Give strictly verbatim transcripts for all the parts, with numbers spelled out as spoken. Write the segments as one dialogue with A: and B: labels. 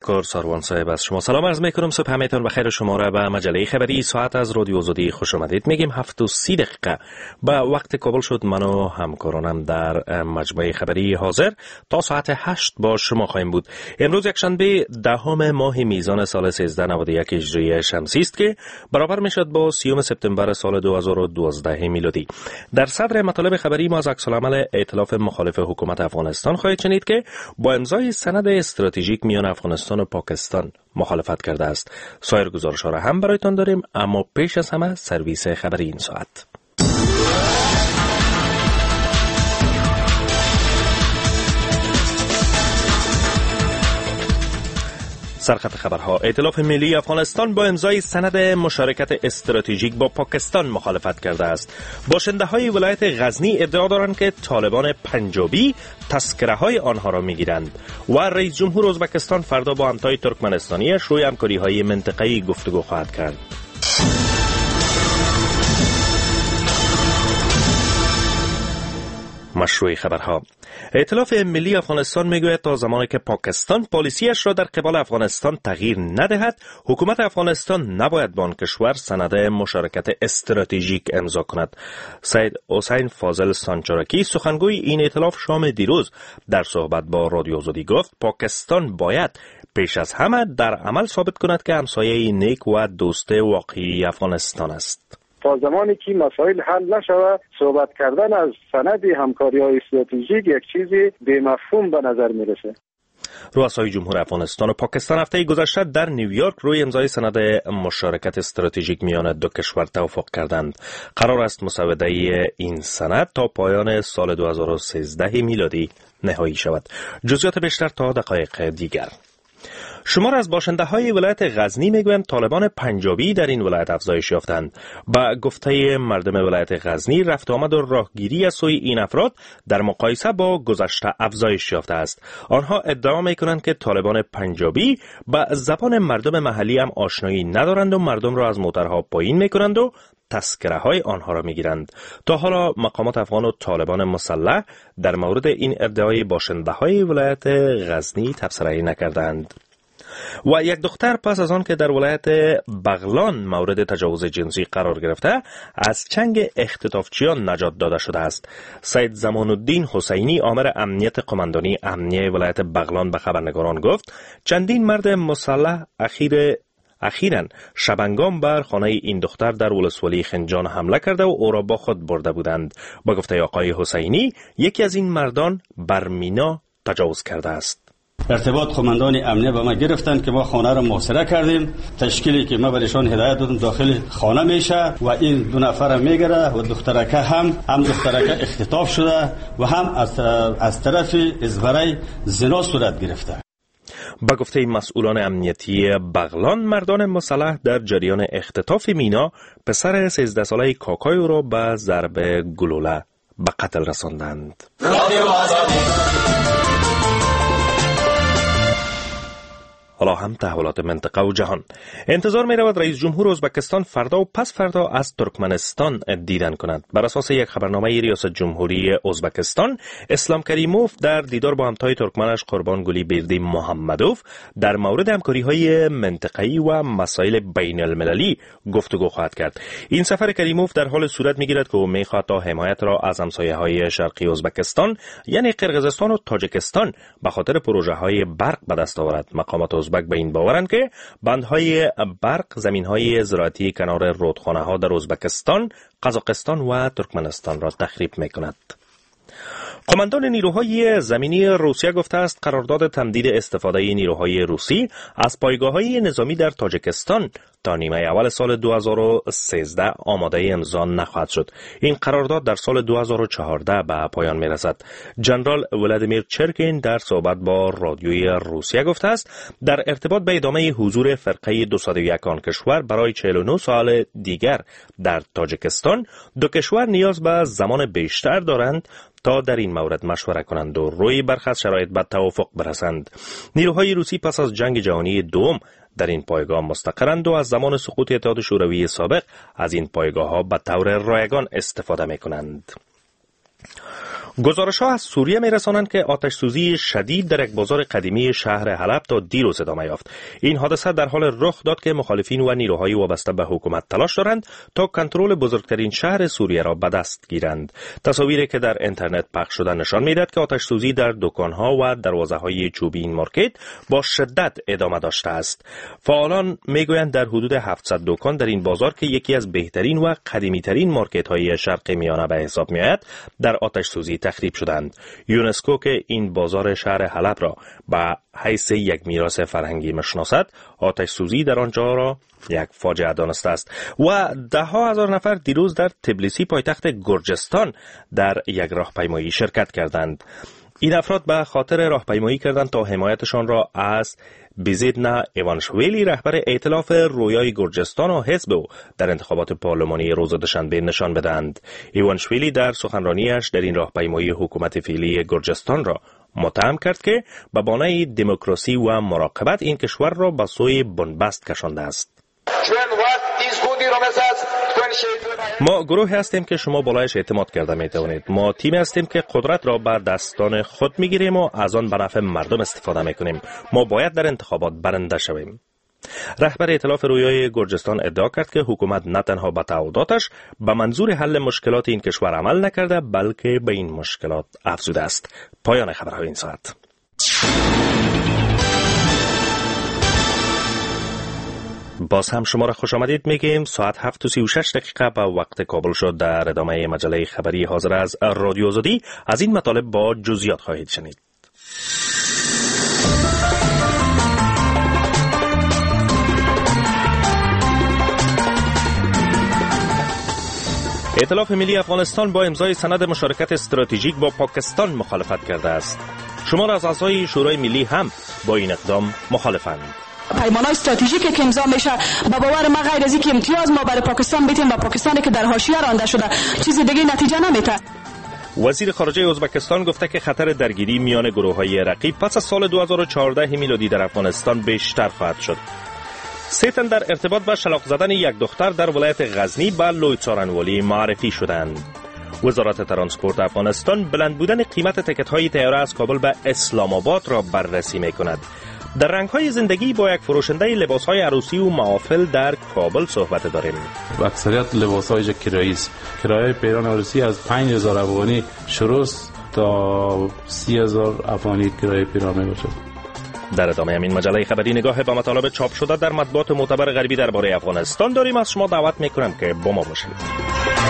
A: تشکر ساروان صاحب. از شما سلام عرض میکنم. صبح همتون بخیر. شما را به مجله خبری ساعت از رادیو آزادی خوش آمدید میگیم. هفت و سی دقیقه به وقت کابل شد. من و همکارانم در مجموعه خبری حاضر تا ساعت هشت با شما خواهیم بود. امروز یکشنبه دهم ماه میزان سال سیزده نود و یک هجری شمسی است که برابر میشد با سیوم سپتامبر سال دو هزار و دوازده میلادی. در صدر مطالب خبری ما از عکس‌العمل ائتلاف مخالف حکومت افغانستان خواهید شنید که با امضای سند استراتژیک میان افغانستان و پاکستان مخالفت کرده است. سایر گزارش‌ها را هم برایتان داریم، اما پیش از همه سرویس خبری این ساعت. سرخط خبرها. ائتلاف ملی افغانستان با امضای سند مشارکت استراتژیک با پاکستان مخالفت کرده است. باشنده‌های ولایت غزنی ادعا دارند که طالبان پنجابی تذکره‌های آنها را می‌گیرند و رئیس جمهور ازبکستان فردا با همتای ترکمنستانی‌اش روی همکاری‌های منطقه‌ای گفتگو خواهد کرد. مشروع خبرها. ائتلاف ملی افغانستان میگوید تا زمانی که پاکستان پالیسیش را در قبال افغانستان تغییر ندهد، حکومت افغانستان نباید با آن کشور سند مشارکت استراتژیک امضا کند. سید حسین فاضل سانچارکی سخنگوی این ائتلاف شام دیروز در صحبت با رادیو آزادی گفت پاکستان باید پیش از همه در عمل ثابت کند که همسایه نیک و دوست واقعی افغانستان است.
B: تا زمانی که مسائل حل نشود، صحبت کردن از سند همکاری‌های استراتژیک یک چیزی بی‌مفهوم به نظر میرسه.
A: رؤسای جمهور افغانستان و پاکستان هفته گذشته در نیویورک روی امضای سند مشارکت استراتژیک میان دو کشور توافق کردند. قرار است مسوده این سند تا پایان سال دو هزار و سیزده میلادی نهایی شود. جزئیات بیشتر تا دقایق دیگر. شمار از باشنده‌های ولایت غزنی میگویند طالبان پنجابی در این ولایت افزایش یافتند. با گفته مردم ولایت غزنی رفت آمد و راهگیری از سوی این افراد در مقایسه با گذشته افزایش یافته است. آنها ادعا میکنند که طالبان پنجابی با زبان مردم محلی هم آشنایی ندارند و مردم را از موترها پایین میکنند و تذکره های آنها را میگیرند. تا حالا مقامات افغان و طالبان مسلح در مورد این ادعای باشنده های ولایت غزنی تبصره‌ای نکردند. و یک دختر پس از آن که در ولایت بغلان مورد تجاوز جنسی قرار گرفته از چنگ اختطافچیان نجات داده شده است. سید زمان الدین حسینی آمر امنیت قماندانی امنیه ولایت بغلان به خبرنگاران گفت چندین مرد مسلح اخیر اخیراً شبنگام بر خانه این دختر در ولسوالی خنجان حمله کرده و او را با خود برده بودند. با گفته آقای حسینی یکی از این مردان بر مینا تجاوز کرده است.
C: ارتباط قماندان امنیه به ما گرفتن که ما خانه را محاصره کردیم. تشکیلی که ما برشان هدایت دادم داخل خانه میشه و این دو نفر میگره و دخترکه هم هم دخترکه اختطاف شده و هم از از طرف ازبرای زنا صورت گرفته.
A: با گفته مسئولان امنیتی بغلان مردان مسلح در جریان اختطاف مینا پسر سیزده ساله کاکای را به ضرب گلوله به قتل رساندند. حالا هم تحولات منطقه و جهان. انتظار می رود رئیس جمهور ازبکستان فردا و پس فردا از ترکمنستان دیدن کند. بر اساس یک خبرنامه ریاست جمهوری ازبکستان، اسلام کریموف در دیدار با همتای ترکمنش قربانگلی بیردی محمدوف در مورد همکاری‌های منطقه‌ای و مسائل بین المللی گفتگو خواهد کرد. این سفر کریموف در حال صورت می‌گیرد که او می‌خواهد تا حمایت را از همسایه‌های شرقی ازبکستان یعنی قرقیزستان و تاجیکستان به خاطر پروژه‌های برق به دست آورد. مقامات ازبک به این باورند که بندهای برق زمینهای زراعتی کنار رودخانه‌ها در ازبکستان، قزاقستان و ترکمنستان را تخریب می‌کند. قماندان نیروهای زمینی روسیه گفته است قرارداد تمدید استفاده نیروهای روسی از پایگاه‌های نظامی در تاجیکستان تا نیمه اول سال دو هزار و سیزده آماده امضا نخواهد شد. این قرارداد در سال دو هزار و چهارده به پایان می‌رسد. جنرال ولادیمیر چرکین در صحبت با رادیوی روسیه گفته است در ارتباط به ادامه حضور فرقه دویست و یک آن کشور برای چهل و نه سال دیگر در تاجیکستان، دو کشور نیاز به زمان بیشتر دارند تا در این مورد مشوره کنند و روی برخی از شرایط به توافق برسند. نیروهای روسی پس از جنگ جهانی دوم در این پایگاه مستقرند و از زمان سقوط اتحاد شوروی سابق از این پایگاه ها به طور رایگان استفاده می کنند. گزارش‌ها از سوریه می‌رسانند که آتش سوزی شدید در یک بازار قدیمی شهر حلب تا دیروز ادامه یافت. این حادثه در حال رخ داد که مخالفین و نیروهای وابسته به حکومت تلاش دارند تا کنترل بزرگترین شهر سوریه را به دست گیرند. تصاویری که در اینترنت پخش شده نشان می‌دهد که آتش سوزی در دکان‌ها و دروازه‌های چوبی این مارکت با شدت ادامه داشته است. فعالان می‌گویند در حدود هفتصد دکان در این بازار که یکی از بهترین و قدیمی‌ترین مارکت‌های شرق میانه به حساب می‌آید در آتش سوزی تخریب شدند. یونسکو که این بازار شهر حلب را به حیث یک میراث فرهنگی میشناسد، آتش سوزی در آنجا را یک فاجعه دانسته است. و ده ها هزار نفر دیروز در تبلیسی پایتخت گرجستان در یک راهپیمایی شرکت کردند. این افراد به خاطر راهپیمایی کردند تا حمایتشان را از بیزیدنا ایوانشویلی رهبر ائتلاف رویای گرجستان و حزب او در انتخابات پارلمانی روز دوشنبه نشان بدهند. ایوانشویلی در سخنرانیش در این راهپیمایی حکومت فعلی گرجستان را متهم کرد که به بانای دموکراسی و مراقبت این کشور را به سوی بنبست کشانده است. ما گروهی هستیم که شما بالایش اعتماد کرده می توانید. ما تیمی هستیم که قدرت را به دستان خود می گیریم و از آن به نفع مردم استفاده می کنیم. ما باید در انتخابات برنده شویم. رهبر ائتلاف رویای گرجستان ادعا کرد که حکومت نه تنها به تعهداتش به منظور حل مشکلات این کشور عمل نکرده، بلکه به این مشکلات افزوده است. پایان خبرهای این ساعت. باز هم شما را خوش آمدید میگیم. ساعت هفت و سی و شش دقیقه به وقت کابل شد. در ادامه مجله خبری حاضر از رادیو آزادی از این مطالب با جزئیات خواهید شنید. ائتلاف ملی افغانستان با امضای سند مشارکت استراتژیک با پاکستان مخالفت کرده است. شمار از اعضای شورای ملی هم با این اقدام مخالفند.
D: پیمان‌های استراتژیکی که امضا میشه به باور ما غیر از اینکه امتیاز ما برای پاکستان بدیم و پاکستانی که در حاشیه رانده شده چیز دیگه نتیجه نمیده.
A: وزیر خارجه ازبکستان گفته که خطر درگیری میان گروه‌های رقیب پس از سال دو هزار و چهارده میلادی در افغانستان بیشتر خواهد شد. سه تن در ارتباط با شلاق زدن یک دختر در ولایت غزنی به لوی څارنوالي معرفی شدند. وزارت ترانسپورت افغانستان بلند بودن قیمت تکت‌های طیاره از کابل به اسلام آباد را بررسی می‌کند. در رنگ‌های زندگی با یک فروشنده لباس‌های عروسی و محافل در کابل صحبت داریم.
E: اکثریت لباس‌های کرایی است. کرایه پیران عروسی از پنج هزار افغانی شروع تا سی هزار افغانی کرایه پیران می‌باشد.
A: در ادامه همین مجله خبری نگاه به مطالب چاپ شده در مطبوعات معتبر غربی درباره افغانستان داریم. از شما دعوت می‌کنم که با ما باشید.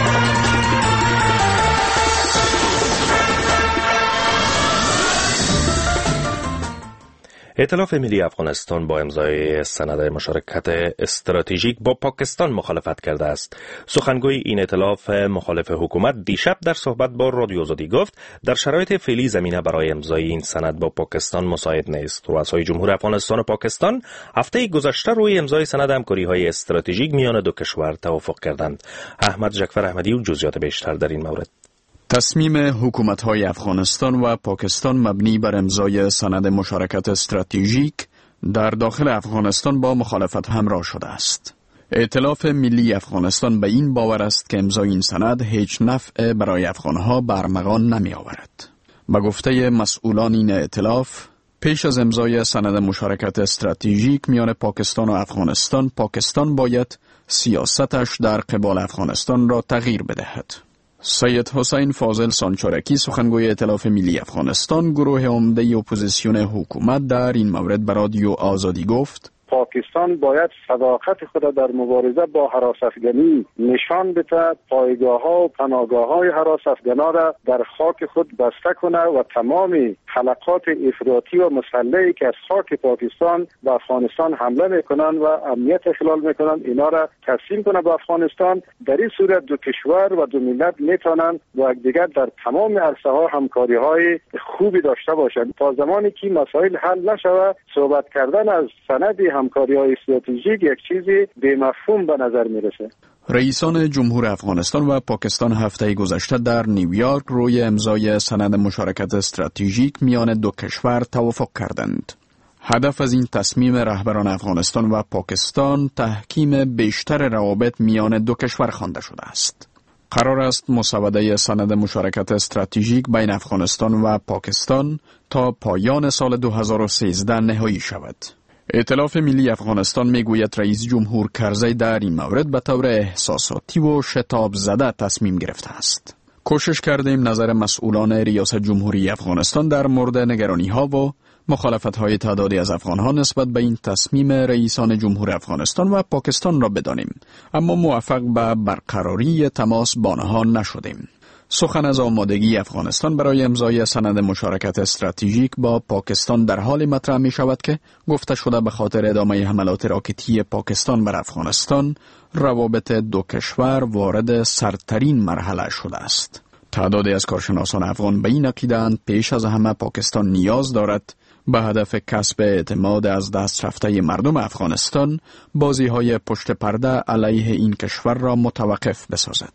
A: ائتلاف ملی افغانستان با امضای سند مشارکت استراتژیک با پاکستان مخالفت کرده است. سخنگوی این ائتلاف مخالف حکومت دیشب در صحبت با رادیو آزادی گفت در شرایط فعلی زمینه برای امضای این سند با پاکستان مساعد نیست. رؤسای جمهور افغانستان و پاکستان هفته گذشته روی امضای سند همکاری‌های استراتژیک میان دو کشور توافق کردند. احمد جعفر احمدی و جزئیات بیشتر در این مورد.
F: تصمیم حکومت‌های افغانستان و پاکستان مبنی بر امضای سند مشارکت استراتژیک در داخل افغانستان با مخالفت همراه شده است. ائتلاف ملی افغانستان به این باور است که امضای این سند هیچ نفع برای افغانها برمغان نمی آورد. به گفته مسئولان این ائتلاف، پیش از امضای سند مشارکت استراتژیک میان پاکستان و افغانستان، پاکستان باید سیاستش در قبال افغانستان را تغییر بدهد. سید حسین فاضل سانچارکی سخنگوی ائتلاف ملی افغانستان گروه عمده اپوزیسیون حکومت در این مورد به رادیو آزادی گفت
B: پاکستان باید صداقت خود در مبارزه با هراس افغانی نشان بده، پایگاه ها و پناهگاه های هراس افغانا را در خاک خود بسته کنه و تمام حلقات افراطی و مسلحی که از خاک پاکستان به افغانستان حمله میکنن و امنیت اخلال میکنن اینا را تسلیم کنه به افغانستان. در این صورت دو کشور و دو ملت میتونن با یکدیگر در تمام عرصه ها همکاری های خوبی داشته باشند. تا زمانی که مسائل حل نشود صحبت کردن از سند همکاری‌های استراتژیک یک چیزی بی‌مفهوم به نظر میرسه.
F: رئیسان جمهور افغانستان و پاکستان هفته گذشته در نیویورک روی امضای سند مشارکت استراتژیک میان دو کشور توافق کردند. هدف از این تصمیم رهبران افغانستان و پاکستان تحکیم بیشتر روابط میان دو کشور خوانده شده است. قرار است مسوده سند مشارکت استراتژیک بین افغانستان و پاکستان تا پایان سال دو هزار و سیزده نهایی شود. ائتلاف ملی افغانستان میگوید رئیس جمهور کرزی در این مورد به طور احساساتی و شتاب زده تصمیم گرفته است. کوشش کردیم نظر مسئولان ریاست جمهوری افغانستان در مورد نگرانی ها و مخالفت های تعدادی از افغان ها نسبت به این تصمیم رئیسان جمهور افغانستان و پاکستان را بدانیم، اما موفق به برقراری تماس با آنها نشدیم. سخن از آمادگی افغانستان برای امضای سند مشارکت استراتژیک با پاکستان در حال مطرح می شود که گفته شده به خاطر ادامه حملات راکتی پاکستان بر افغانستان، روابط دو کشور وارد سردترین مرحله شده است. تعدادی از کارشناسان افغان به این عقیده‌اند پیش از همه پاکستان نیاز دارد به هدف کسب اعتماد از دست رفته مردم افغانستان بازی‌های پشت پرده علیه این کشور را متوقف بسازد.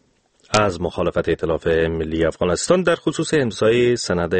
A: از مخالفت ائتلاف ملی افغانستان در خصوص امضای سند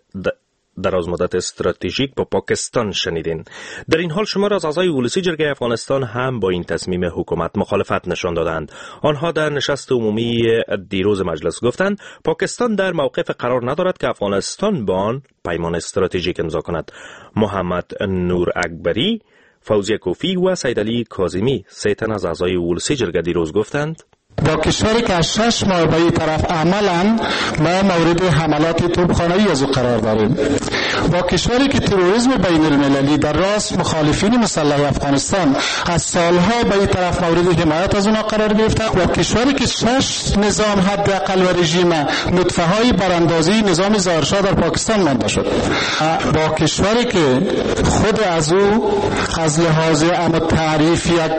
A: درازمدت استراتژیک با پاکستان شنیدین. در این حال شمار از اعضای ولسی جرگه افغانستان هم با این تصمیم حکومت مخالفت نشان دادند. آنها در نشست عمومی دیروز مجلس گفتند پاکستان در موقف قرار ندارد که افغانستان با آن پیمان استراتژیک امضا کند. محمد نور اکبری، فوزی کوفی و سید علی کاظمی، سه تن از اعضای ولسی جرگه دیروز گفتند
G: با کشوری که از شش ماه به این طرف عملاً ما مورد حملات توپخانه‌ای از او قرار داریم، با کشوری که تروریسم بین المللی در راس مخالفین مسلح افغانستان از سالها به این طرف مورد حمایت از اونا قرار گرفته، با کشوری که شش نظام حداقل و رژیم نطفه های براندازی نظام ظاهرشاه در پاکستان مانده شد، با کشوری که خود از او از لحاظ امن تعریفیت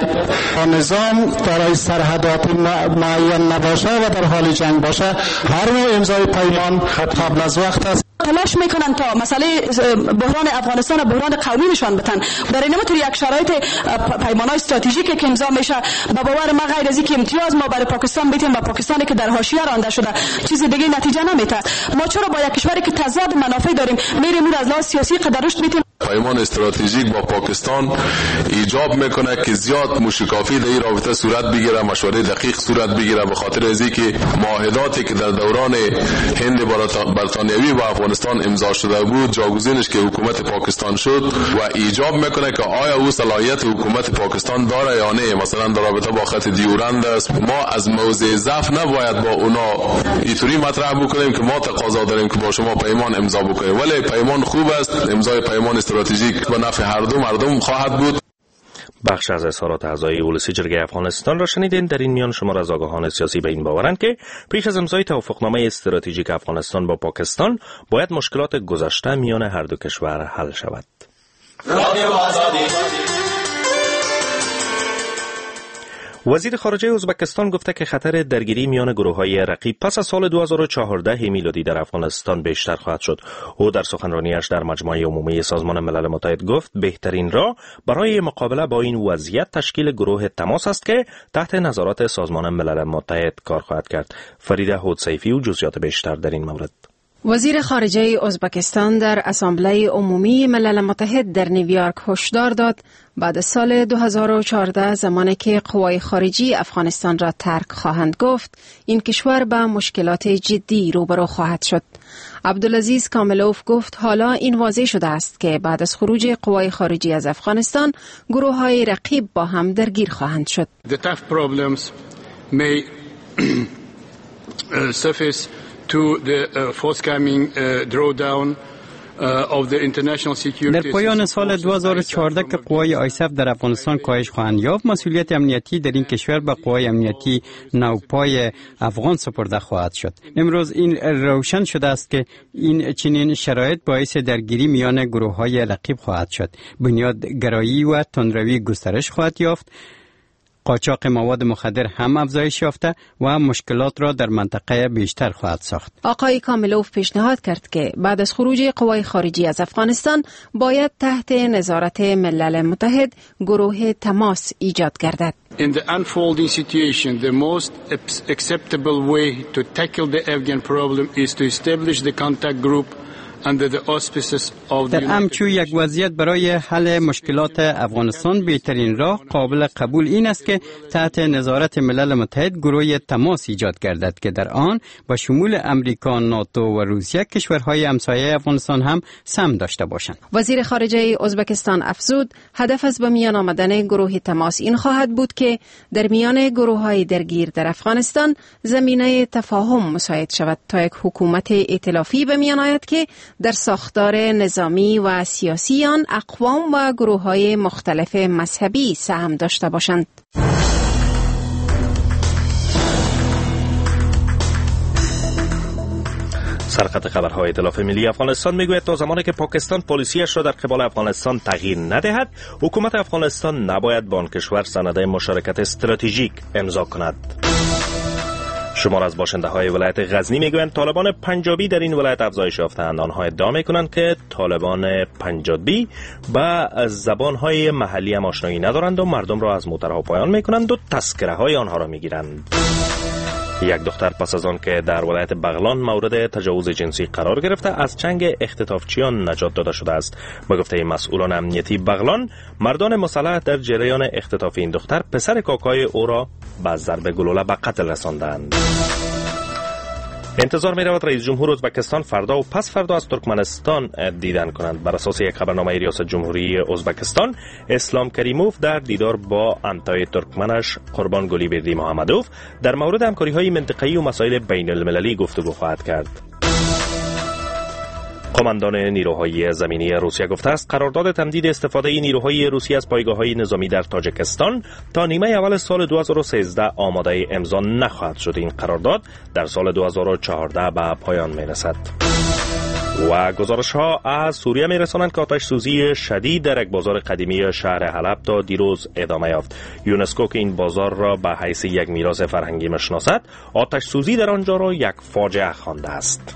G: نظام دارای سرحدات معین نباشه و در حال جنگ باشه، هر نوع امضای پیمان قبل از وقت است.
D: تلاش میکنن تا مسئله بحران افغانستان و بحران قومی نشان بدن. در این طور یک شرایط پیمان‌های استراتژیکی که امضا میشه، با باور ما غیر از اینکه امتیاز ما برای پاکستان بدیم و پاکستانی که در حاشیه رانده شده چیز دیگه نتیجه نمیده. ما چرا با یک کشوری که تضاد منافع داریم میریم اون از لحاظ سیاسی قدر رشد میتیم؟
H: پیمان استراتژیک با پاکستان ایجاب میکنه که زیاد موشکافی در این رابطه صورت بگیره، مشورت دقیق صورت بگیره، به خاطر از اینکه معاهداتی که در دوران هند برطانوی و افغانستان امضا شده بود جاگزینش که حکومت پاکستان شد و ایجاب میکنه که آیا او صلاحیت حکومت پاکستان داره یا نه. مثلا در رابطه با خط دیورند است، ما از موضع ضعف نباید با اونا اینطوری مطرح بکنیم که ما تقاضا داریم که با شما پیمان امضا بکنیم، ولی پیمان خوب است، امضای پیمان استراتژیک به نفع هر دو مردم خواهد بود.
A: بخش از اظهارات اعضای ولسی جرگه افغانستان را شنیدین. در این میان شمار از آگاهان سیاسی به این باورند که پیش از امضای توافقنامه استراتژیک افغانستان با پاکستان باید مشکلات گذشته میان هر دو کشور حل شود. وزیر خارجه ازبکستان گفته که خطر درگیری میان گروه‌های رقیب پس از سال دو هزار و چهارده میلادی در افغانستان بیشتر خواهد شد. او در سخنرانیش در مجمع عمومی سازمان ملل متحد گفت بهترین راه برای مقابله با این وضعیت تشکیل گروه تماس است که تحت نظارت سازمان ملل متحد کار خواهد کرد. فریده حدسیفی و جزئیات بیشتر در این مورد.
I: وزیر خارجه ازبکستان در اسامبله عمومی ملل متحد در نیویورک هشدار داد بعد از سال دو هزار و چهارده زمانی که قوای خارجی افغانستان را ترک خواهند گفت این کشور به مشکلات جدی روبرو خواهد شد. عبدالعزیز کاملوف گفت حالا این واضح شده است که بعد از خروج قوای خارجی از افغانستان گروه های رقیب با هم درگیر خواهند شد.
J: The tough problems may surface to the uh, forthcoming uh, drawdown
K: در پایان سال دو هزار و چهارده که قوای آیسف در افغانستان کاهش خواهند یافت، مسئولیت امنیتی در این کشور به قوای امنیتی نوپای افغان سپرده خواهد شد. امروز این روشن شده است که این چنین شرایط باعث درگیری میان گروه‌های رقیب خواهد شد. بنیادگرایی و تندروی گسترش خواهد یافت. قاچاق مواد مخدر هم افزایش یافته و مشکلات را در منطقه بیشتر خواهد ساخت.
I: آقای کاملوف پیشنهاد کرد که بعد از خروج قوای خارجی از افغانستان باید تحت نظارت ملل متحد گروه تماس ایجاد گردد.
J: In the unfolding situation, the most acceptable way to tackle the Afghan problem is to establish the contact group under the auspices of the
K: در امچو یک وضعیت برای حل مشکلات افغانستان بهترین راه قابل قبول این است که تحت نظارت ملل متحد گروه تماس ایجاد گردد که در آن با شمول امریکا، ناتو و روسیه کشورهای همسایه افغانستان هم سهم داشته باشند.
I: وزیر خارجه ازبکستان افزود هدف از به میان آمدن گروه تماس این خواهد بود که در میان گروه‌های درگیر در افغانستان زمینه تفاهم مساعد شود تا یک حکومت ائتلافی به میان آید که در ساختار نظامی و سیاسی آن اقوام و گروه‌های مختلف مذهبی سهم داشته باشند.
A: سرخط خبرهای ائتلاف ملی افغانستان میگوید تا زمانی که پاکستان پالیسیش را در قبال افغانستان تغییر ندهد، حکومت افغانستان نباید با آن کشور سند مشارکت استراتژیک امضا کند. شمار از باشنده های ولایت غزنی میگویند طالبان پنجابی در این ولایت افزایش یافته‌اند. آنها ادعا میکنند که طالبان پنجابی با زبان های محلی هم آشنایی ندارند و مردم را از موترها پایان میکنند و تذکره های آنها را میگیرند. یک دختر پس از آن که در ولایت بغلان مورد تجاوز جنسی قرار گرفته از چنگ اختطافچیان نجات داده شده است. با گفته مسئولان امنیتی بغلان، مردان مسلح در جریان اختطاف این دختر پسر کاکای او را با ضرب گلوله به قتل رساندند. انتظار می رود رئیس جمهور ازبکستان فردا و پس فردا از ترکمنستان دیدن کنند. بر اساس یک خبرنامه ریاست جمهوری ازبکستان، اسلام کریموف در دیدار با همتای ترکمنش قربان گلیبردی محمدوف در مورد همکاری های منطقه‌ای و مسائل بین المللی گفتگو خواهد کرد. قماندان نیروهای زمینی روسیه گفته است قرارداد تمدید استفاده نیروهای روسیه از پایگاه‌های نظامی در تاجیکستان تا نیمه اول سال دو هزار و سیزده آماده امضا نخواهد شد. این قرارداد در سال دو هزار و چهارده به پایان می‌رسد. و گزارش ها از سوریه می رسانند که آتش سوزی شدید در یک بازار قدیمی شهر حلب تا دیروز ادامه یافت. یونسکو که این بازار را به حیث یک میراث فرهنگی میشناسد، آتش سوزی در آنجا را یک فاجعه خوانده است.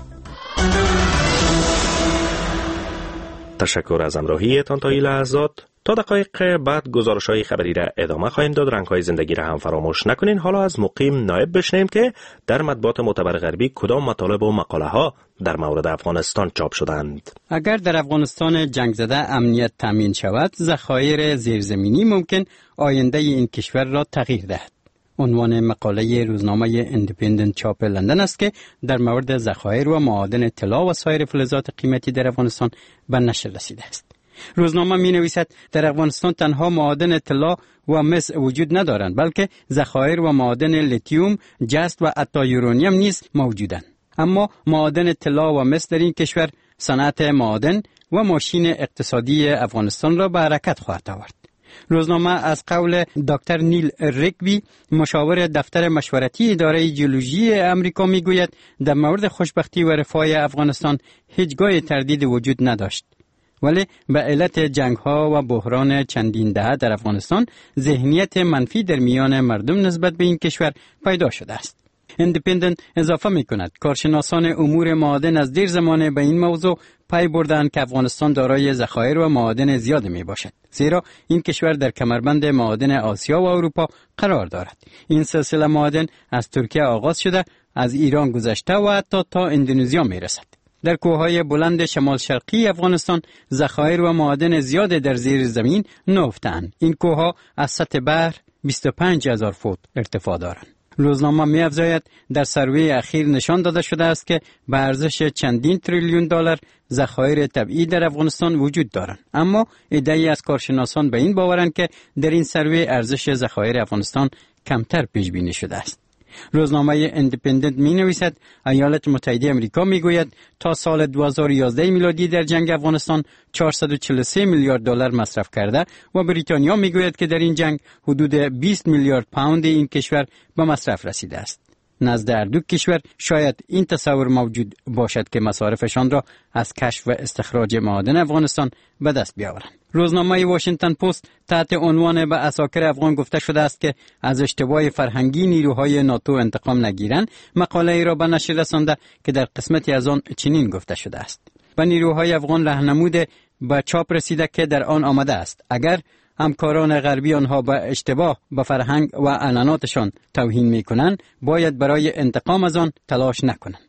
A: تشکر از همراهیتان تا این لحظات. تا دقایق بعد گزارش‌های خبری را ادامه خواهیم داد. رنگ‌های زندگی را هم فراموش نکنین. حالا از مقیم نایب بشنویم که در مطبوعات معتبر غربی کدام مطالب و مقاله‌ها در مورد افغانستان چاپ شدند.
K: اگر در افغانستان جنگ زده امنیت تامین شود، ذخایر زیرزمینی ممکن آینده این کشور را تغییر دهد. عنوان مقاله روزنامه ایندیپندنت چاپ لندن است که در مورد ذخایر و معادن طلا و سایر فلزات قیمتی در افغانستان به نشر رسیده است. روزنامه می نویسد در افغانستان تنها معادن طلا و مس وجود ندارند، بلکه ذخایر و معادن لیتیوم، جست و حتی یورانیم نیز موجودند. اما معادن طلا و مس در این کشور صنعت معادن و ماشین اقتصادی افغانستان را به حرکت خواهد آورد. روزنامه از قول دکتر نیل ریکبی، مشاور دفتر مشورتی اداره جیولوژی امریکا، میگوید در مورد خوشبختی و رفاه افغانستان هیچگاه تردید وجود نداشت، ولی به علت جنگ ها و بحران چندین دهه در افغانستان ذهنیت منفی در میان مردم نسبت به این کشور پیدا شده است. ایندیپندنت اضافه می کند کارشناسان امور معادن از دیر زمانه به این موضوع پی بردند که افغانستان دارای ذخایر و معادن زیاد می باشد، زیرا این کشور در کمربند معادن آسیا و اروپا قرار دارد. این سلسله معادن از ترکیه آغاز شده، از ایران گذشته و حتی تا اندونزیا می رسد. در کوههای بلند شمال شرقی افغانستان ذخایر و معادن زیاد در زیر زمین نهفته‌اند. این کوهها از سطح بحر بیست و پنج هزار فوت ارتفاع دارند. روزنامه می افزاید در سروی اخیر نشان داده شده است که به ارزش چندین تریلیون دلار ذخایر طبیعی در افغانستان وجود دارند، اما عده‌ای از کارشناسان به این باورند که در این سروی ارزش ذخایر افغانستان کمتر پیش بینی شده است. روزنامه ایندیپندنت می نویسد ایالات متحده آمریکا می گوید تا سال دو هزار و یازده میلادی در جنگ افغانستان چهارصد و چهل و سه میلیارد دلار مصرف کرده و بریتانیا می گوید که در این جنگ حدود بیست میلیارد پوند این کشور به مصرف رسیده است. نزد هر دو کشور شاید این تصور موجود باشد که مصارفشان را از کشف و استخراج معادن افغانستان به دست بیاورند. روزنامه واشنگتن پست تحت عنوان به عساکر افغان گفته شده است که از اشتباه فرهنگی نیروهای ناتو انتقام نگیرند، مقاله ای را به نشر رسانده که در قسمتی از آن چنین گفته شده است: به نیروهای افغان راهنمود به چاپ رسیده که در آن آمده است اگر همکاران غربی آنها به اشتباه به فرهنگ و عنعناتشان توهین می‌کنند، باید برای انتقام از آن تلاش نکنند.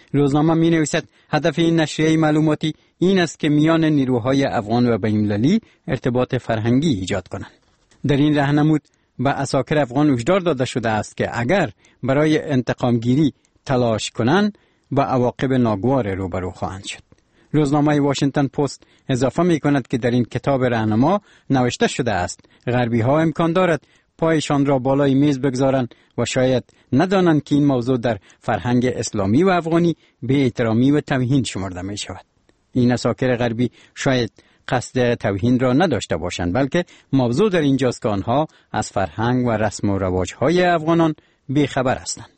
K: روزنامه می نویسد هدف این نشریه معلوماتی این است که میان نیروهای افغان و بین‌المللی ارتباط فرهنگی ایجاد کنند. در این راهنمود به عساکر افغان هشدار داده شده است که اگر برای انتقام گیری تلاش کنند با عواقب ناگوار روبرو خواهند شد. روزنامه واشنگتن پست اضافه می کند که در این کتاب راهنما نوشته شده است غربی ها امکان دارد پایشان را بالای میز بگذارند و شاید ندانند که این موضوع در فرهنگ اسلامی و افغانی بی احترامی و توهین شمرده می شود. این عساکر غربی شاید قصد توهین را نداشته باشند، بلکه موضوع در اینجاست که آنها از فرهنگ و رسم و رواج‌های افغانان بی‌خبر هستند.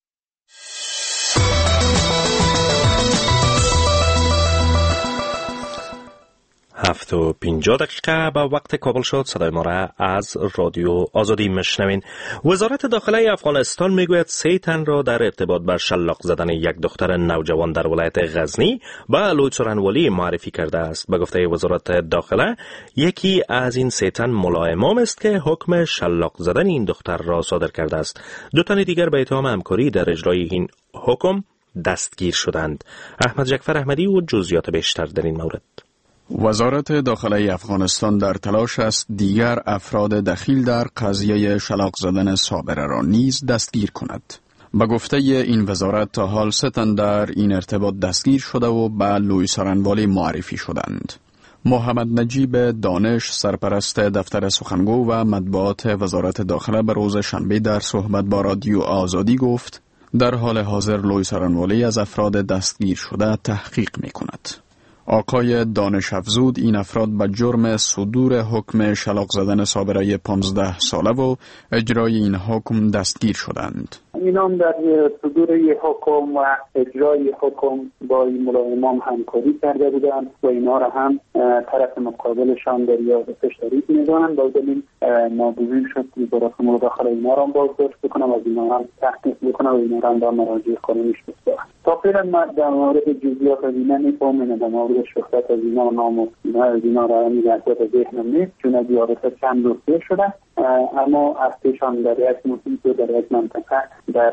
A: هفت و پنجاه دقیقه به وقت کابل شد. صدای ما را از رادیو آزادی میشنوین. وزارت داخله افغانستان میگوید سه تن را در ارتباط با شلاق زدن یک دختر نوجوان در ولایت غزنی به لوی سورنوالی معرفی کرده است. به گفته وزارت داخله یکی از این سه تن ملا امام است که حکم شلاق زدن این دختر را صادر کرده است. دو تن دیگر به اتهام همکاری در اجرای این حکم دستگیر شدند. احمد جعفر احمدی و جزئیات بیشتر در این مورد.
F: وزارت داخله افغانستان در تلاش است دیگر افراد دخیل در قضیه شلاق زدن صابره را نیز دستگیر کند. به گفته این وزارت تا حال سه تن در این ارتباط دستگیر شده و به لوی سورنوالی معرفی شدند. محمد نجیب دانش سرپرست دفتر سخنگو و مطبوعات وزارت داخله به روز شنبه در صحبت با رادیو آزادی گفت در حال حاضر لوی سورنوالی از افراد دستگیر شده تحقیق می کند. آقای دانش افزود این افراد به جرم صدور حکم شلاق زدن صابره پانزده ساله و اجرای این حکم دستگیر شدند.
L: اینام در صدور حکم و اجرای حکم با این ملا امام همکاری کرده بودند و اینا را هم طرف مقابلشان در یادداشت شریک می‌دانند. با دلیل ناگزیر شد که برای مداخله اینا را بازداشت بکنم و اینا را تحقیق بکنم و اینا را به مراجع قانونی بسپارم. تا فعلا ما در مورد جزئیات از اینا نمی‌فهمیم، در مورد شخصیت از اینا نام و اینا از اینا را نگهداری از ذهنم نیست، چون از یادداشت چند روز پیر شده، اما اصلیشان در یک محیط و در یک منطقه در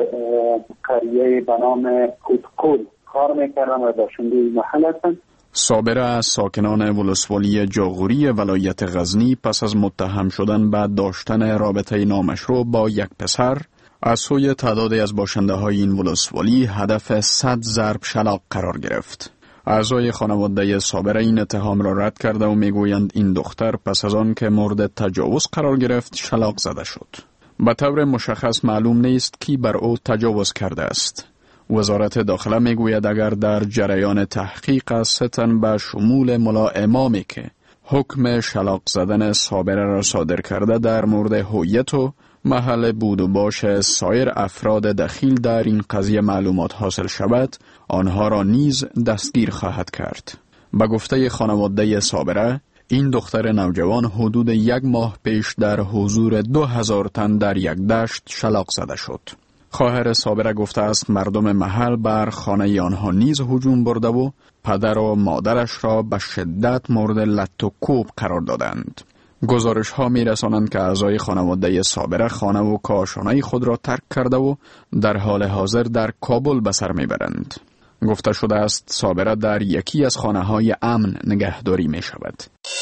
L: قریه به نام کوتکل کار میکردن و باشنده محل هستند.
F: صابره از ساکنان ولسوالی جاغوری ولایت غزنی پس از متهم شدن به داشتن رابطه نامشروع با یک پسر از سوی تعدادی از باشنده های این ولسوالی هدف صد ضرب شلاق قرار گرفت. اعضای خانواده صابره این اتهام را رد کرده و میگویند این دختر پس از آن که مورد تجاوز قرار گرفت شلاق زده شد. به طور مشخص معلوم نیست کی بر او تجاوز کرده است. وزارت داخله میگوید اگر در جریان تحقیق از سه تن به شمول ملا امامی که حکم شلاق زدن صابره را صادر کرده در مورد هویت و محل بود و باش سایر افراد دخیل در این قضیه معلومات حاصل شود، آنها را نیز دستگیر خواهد کرد. به گفته خانواده صابره، این دختر نوجوان حدود یک ماه پیش در حضور دو هزار تن در یک دشت شلاق زده شد. خواهر صابره گفته است مردم محل بر خانه آنها نیز هجوم برده و پدر و مادرش را به شدت مورد لط و کوب قرار دادند. گزارش ها می رسانند که اعضای خانواده صابره خانه و کاشانه خود را ترک کرده و در حال حاضر در کابل به سر می برند. گفته شده است صابره در یکی از خانه های امن نگهداری می شود.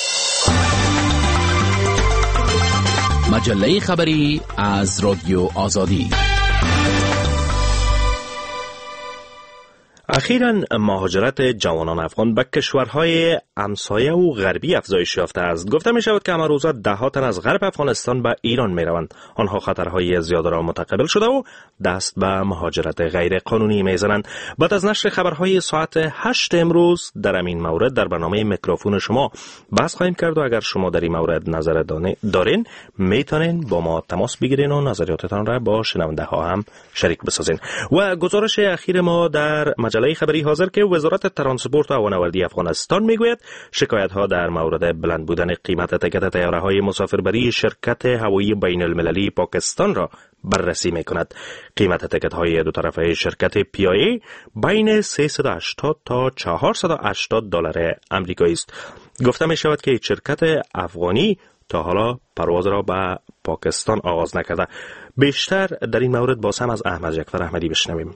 M: مجله خبری از رادیو آزادی.
A: اخیراً مهاجرت جوانان افغان به کشورهای همسایه و غربی افزایش یافته است. گفته می شود که هر روز ده ها تن از غرب افغانستان به ایران می روند. آنها خطرهای زیاد را متقبل شده و دست به مهاجرت غیر قانونی می زنند. بعد از نشر خبرهای ساعت هشت امروز در این مورد در برنامه میکروفون شما بحث خواهیم کرد و اگر شما در این مورد نظر دارین می توانین با ما تماس بگیرین و نظریاتتان را با شنونده ها هم شریک بسازین. و گزارش اخیر ما در مجله خبری حاضر که وزارت ترانسپورت و هوانوردی افغانستان میگوید شکایت ها در مورد بلند بودن قیمت تکت طیاره های مسافربری شرکت هوایی بین المللی پاکستان را بررسی میکند. قیمت تکت های دو طرفه شرکت پی آی ای بین سیصد و هشتاد تا چهارصد و هشتاد دلار آمریکایی است. گفته می شود که شرکت افغانی تا حالا پرواز را به پاکستان آغاز نکرده. بیشتر در این مورد باز هم از احمد جعفر احمدی بشنویم.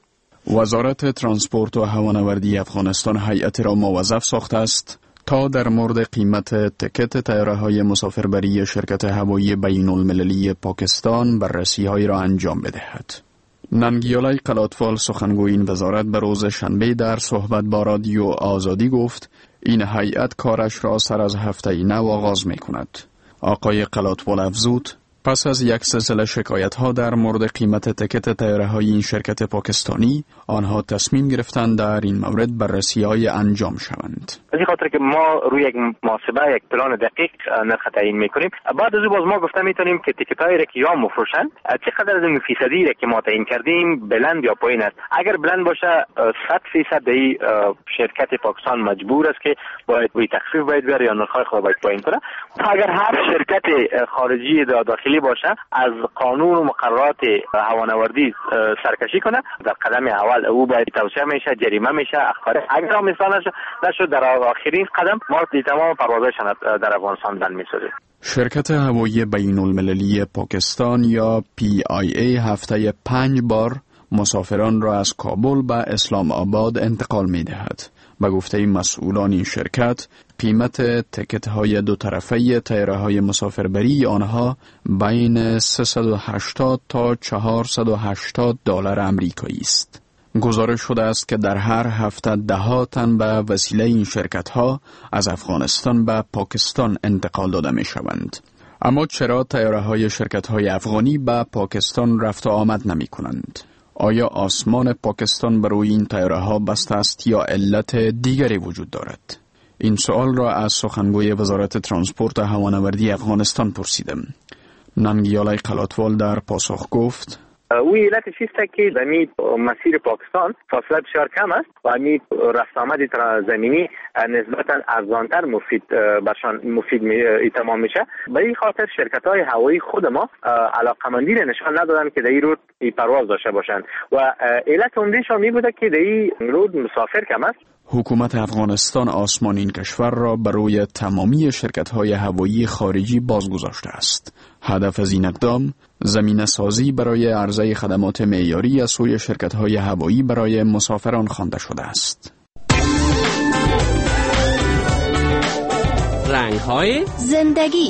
F: وزارت ترانسپورت و هوانوردی افغانستان هیئتی را موظف ساخته است تا در مورد قیمت تکت طیاره‌های مسافربری شرکت هوایی بین المللی پاکستان بررسی‌هایی را انجام بدهد. ننگیالای قلاتوال سخنگوی این وزارت به روز شنبه در صحبت با رادیو آزادی گفت این هیئت کارش را سر از هفته نو آغاز می کند. آقای قلاتوال افزود پس از یک سلسله شکایت‌ها در مورد قیمت تکت طیاره‌های این شرکت پاکستانی، آنها تصمیم گرفتند در این مورد بررسی‌های انجام شوند.
N: از این خاطر که ما روی یک محاسبه یک پلان دقیق نرخ تعیین می‌کنیم. بعد از او باز ما گفته می‌تونیم که تکت‌هایی را که یا مفروشن چقدر از این فیصدی را که ما تعیین کردیم بلند یا پایین است. اگر بلند باشه صد درصد این شرکت پاکستان مجبور است که باید وی تخفیف باید بیاره یا نرخ‌های خود باید پایین کنه. اگر هر شرکت خارجی داخلی باشه از قانون و مقررات هوانوردی سرکشی کنه، در قدم اول او باید توصیه میشه، جریمه میشه، اخبار اگر هم مثلا نشد در آخرین قدم ما تمام پروازشان در افغانستان بند می‌سازیم.
F: شرکت هوایی بین المللی پاکستان یا پی آی ای هفته پنج بار مسافران را از کابل به اسلام آباد انتقال می دهد. به گفته مسئولان این شرکت، قیمت تکت های دو طرفه طیاره‌های مسافربری آنها بین سیصد و هشتاد تا چهارصد و هشتاد دلار آمریکایی است. گزارش شده است که در هر هفته ده ها تن به وسیله این شرکت ها از افغانستان به پاکستان انتقال داده می شوند. اما چرا طیاره‌های شرکت های افغانی به پاکستان رفت و آمد نمی کنند؟ آیا آسمان پاکستان برای این طیاره ها بسته است یا علت دیگری وجود دارد؟ این سوال را از سخنگوی وزارت ترانسپورت و هوانوردی افغانستان پرسیدم. ننگیالای قلاتوال در پاسخ گفت
N: او علتش است که زمین مسیر پاکستان فاصله بسیار کم است و همین رفت آمد زمینی نسبتا ارزانتر مفید برشان مفید می تمام میشه. به این خاطر شرکت های هوایی خود ما علاقمندی نشان ندادن که در این رود ای پرواز داشته باشند و علت عمده‌اش می بوده که در این رود مسافر کم است.
F: حکومت افغانستان آسمان این کشور را برای تمامی شرکت‌های هوایی خارجی بازگذاشته است. هدف از این اقدام زمینه سازی برای عرضه خدمات معیاری از سوی شرکت‌های هوایی برای مسافران خوانده شده است.
O: رنگ‌های زندگی.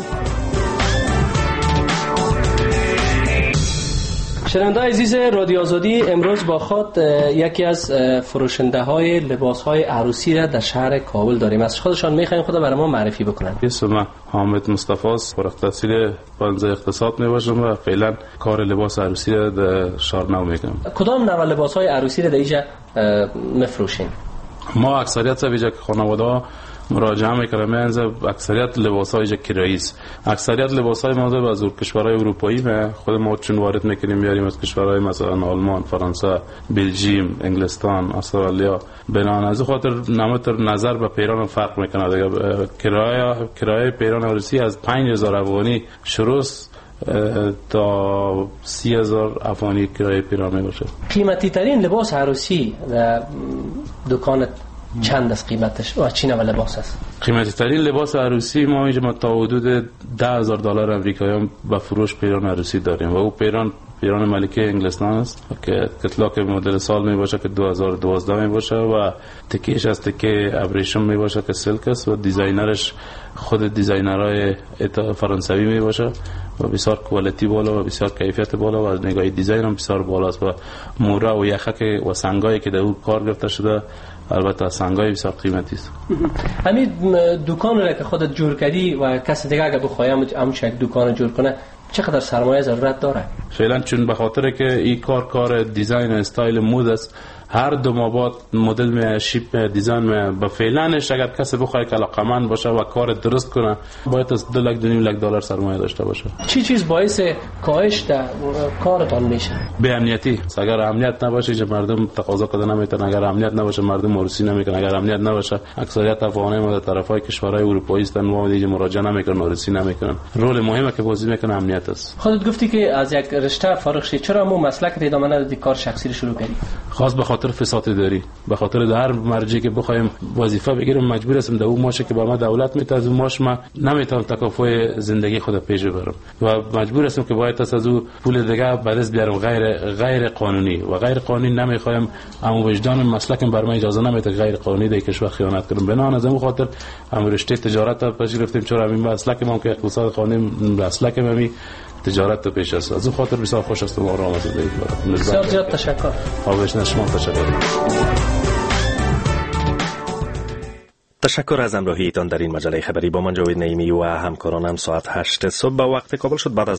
O: شنونده عزیز رادیو آزادی، امروز با خود یکی از فروشنده های لباس های عروسی را در شهر کابل داریم. از خودشان میخوایم خود برای ما معرفی بکنن.
E: اسمم حامد مصطفی است، فارغ التحصیل بنزه اقتصاد میباشم و فعلا کار لباس عروسی را در شارنو میکنم.
O: کدام نوع لباس های عروسی را در اینجا مفروشین؟
E: ما اکثریت سویجا که خانواده مراجعه میکنم از اکثریت لباس‌های کرایی است. اکثریت لباس‌های ما از کشورهای اروپایی ما خود ما چون وارد میکنیم میاریم از کشورهای مثلا آلمان، فرانسه، بلژیم، انگلستان، استرالیا. بنابراین از خاطر نمط نظر به پیران فرق میکنه. دیگه کرایه کرایه پیران عروسی از پنج هزار افغانی شروع تا سی هزار افغانی کرایه پیران میباشه.
O: قیمتی ترین لباس عروسی در دکانت چند از قیمتش و چی نوع لباس است؟
E: قیمتی ترین لباس عروسی ما اینجا تا حدود ده هزار دلار آمریکایی به فروش پیران عروسی داریم و او پیران پیران ملکه انگلستان است که کتلاک مدل سال می باشه که دو هزار و دوازده می باشه و تکیش از تکه ابریشم می باشه که سلک است و دیزاینرش خود دیزاینرهای فرانسوی می باشه و بسیار کوالیتی بالا و بسیار کیفیت بالا و از نگاه دیزاین هم بسیار بالاست و موره و یخک و سنگایی که در او کار گرفته شده البته سنگای بسیار قیمتی است.
O: همین دکان را که خودت جور کردی و کسی دیگه اگه بخواد هم چه دکان جور کنه چقدر سرمایه ضرورت داره؟
E: فعلا چون به خاطر که این کار کار دیزاین و استایل مود است، هر دو ماه بعد مدل می شیپ دیزاین می به فعلانش اگر کسی بخواد که علاقمند باشه و کار درست کنه باید از دو لک دو نیم لک دلار سرمایه داشته باشه.
O: چی چیز باعث کاهش در کارتان میشه؟
E: به امنیتی. اگر امنیت نباشه که مردم تقاضا کنه نمیتونن، اگر امنیت نباشه مردم عروسی نمیکنن، اگر امنیت نباشه اکثریت افغانای ما در طرفای کشورهای اروپایی هستن و دیگه مراجعه نمیکنن، عروسی نمیکنن. رول مهمه که بازی میکنه امنیت است.
O: خودت گفتی که از یک رشته فارغ شدی، چرا مو مسلک ادامه ندادی کار شخصی رو شروع کردی؟
E: خاص به خاطر فساد داری، به خاطر هر مرجعی که بخوایم وظیفه بگیرم مجبور هستم در اون ماشه که به ما دولت میده، از اون ماش ما نمیتونم تکافؤ زندگی خود پیش ببرم و مجبور هستم که باید از اون پول دیگه به دست بیارم غیر غیر قانونی و غیر قانونی نمیخوایم. اما وجدان مسلکم بر من اجازه نمیده غیر قانونی در کشور خیانت کنم. بنابراین از اون خاطر امر رشته تجارت تا پیش گرفتیم، چون همین مسلک ما که اقتصاد قانونی مسلک ما تجارت تا پیش است. از اون خاطر بسیار خوش است ما را آمده اید.
O: بسیار زیاد تشکر.
E: آبش نشما تشکر.
A: تشکر از همراهیتان در این مجله خبری. با من جاوید نعیمی و همکارانم ساعت هشت صبح به وقت کابل شد. بعد از